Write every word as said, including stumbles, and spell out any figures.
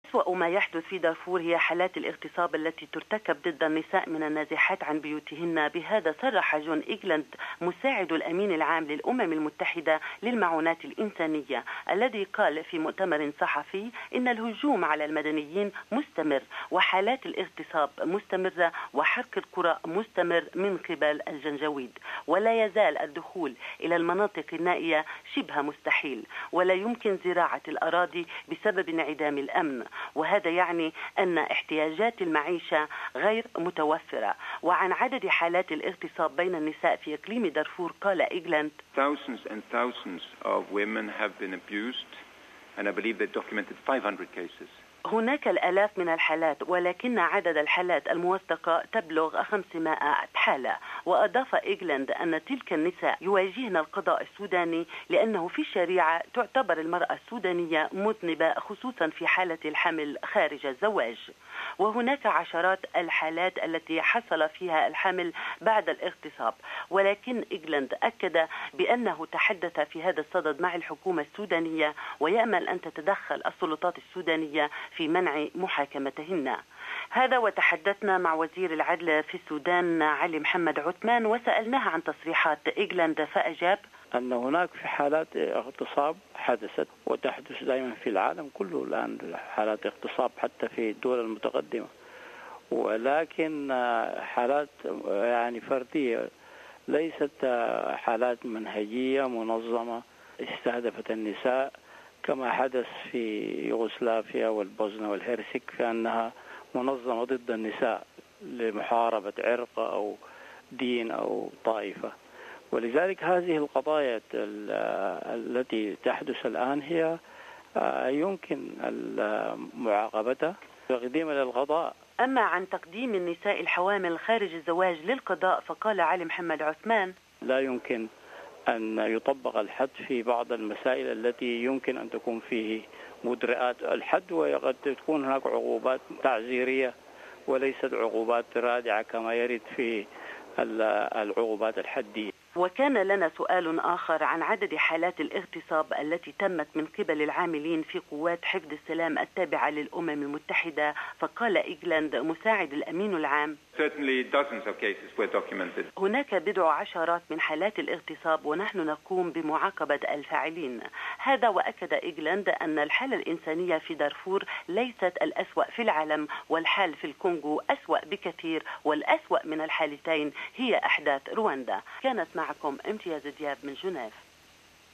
أسوأ ما يحدث في دارفور هي حالات الاغتصاب التي ترتكب ضد النساء من النازحات عن بيوتهن. بهذا صرح جون إيغلاند مساعد الأمين العام للأمم المتحدة للمعونات الإنسانية، الذي قال في مؤتمر صحفي إن الهجوم على المدنيين مستمر وحالات الاغتصاب مستمرة وحرق القرى مستمر من قبل الجنجويد، ولا يزال الدخول إلى المناطق النائية شبه مستحيل، ولا يمكن زراعة الأراضي بسبب انعدام الأمن، وهذا يعني أن احتياجات المعيشة غير متوفرة. وعن عدد حالات الاغتصاب بين النساء في إقليم دارفور قال إيغلاند: Thousands and thousands of women have been abused, and I believe they documented five hundred cases. هناك الآلاف من الحالات، ولكن عدد الحالات الموثقة تبلغ خمسمائة حالة. وأضاف إيغلاند أن تلك النساء يواجهن القضاء السوداني لأنه في الشريعة تعتبر المرأة السودانية مذنبة، خصوصا في حالة الحمل خارج الزواج. وهناك عشرات الحالات التي حصل فيها الحمل بعد الاغتصاب، ولكن إيغلاند أكد بأنه تحدث في هذا الصدد مع الحكومة السودانية ويأمل أن تتدخل السلطات السودانية في منع محاكمتهن. هذا وتحدثنا مع وزير العدل في السودان علي محمد عثمان وسألناه عن تصريحات إيغلاند، فأجاب أن هناك في حالات اغتصاب حدثت وتحدث دائما في العالم كله الآن حالات اغتصاب حتى في الدول المتقدمة، ولكن حالات يعني فردية ليست حالات منهجية منظمة استهدفت النساء كما حدث في يوغوسلافيا والبوسنة والهرسك، في أنها منظمة ضد النساء لمحاربة عرق أو دين أو طائفة. ولذلك هذه القضايا التي تحدث الآن هي يمكن معاقبتها وتقديمها للقضاء. أما عن تقديم النساء الحوامل خارج الزواج للقضاء فقال علي محمد عثمان: لا يمكن أن يطبق الحد في بعض المسائل التي يمكن أن تكون فيه مدرئات الحد، وقد تكون هناك عقوبات تعزيرية وليست عقوبات رادعة كما يرد في العقوبات الحدية. وكان لنا سؤال آخر عن عدد حالات الاغتصاب التي تمت من قبل العاملين في قوات حفظ السلام التابعة للأمم المتحدة، فقال إيغلاند مساعد الأمين العام: هناك بضع عشرات من حالات الاغتصاب ونحن نقوم بمعاقبة الفاعلين. هذا وأكد إيغلاند أن الحالة الإنسانية في دارفور ليست الأسوأ في العالم، والحال في الكونغو أسوأ بكثير، والأسوأ من الحالتين هي أحداث رواندا. كانت معكم امتياز دياب من جنيف.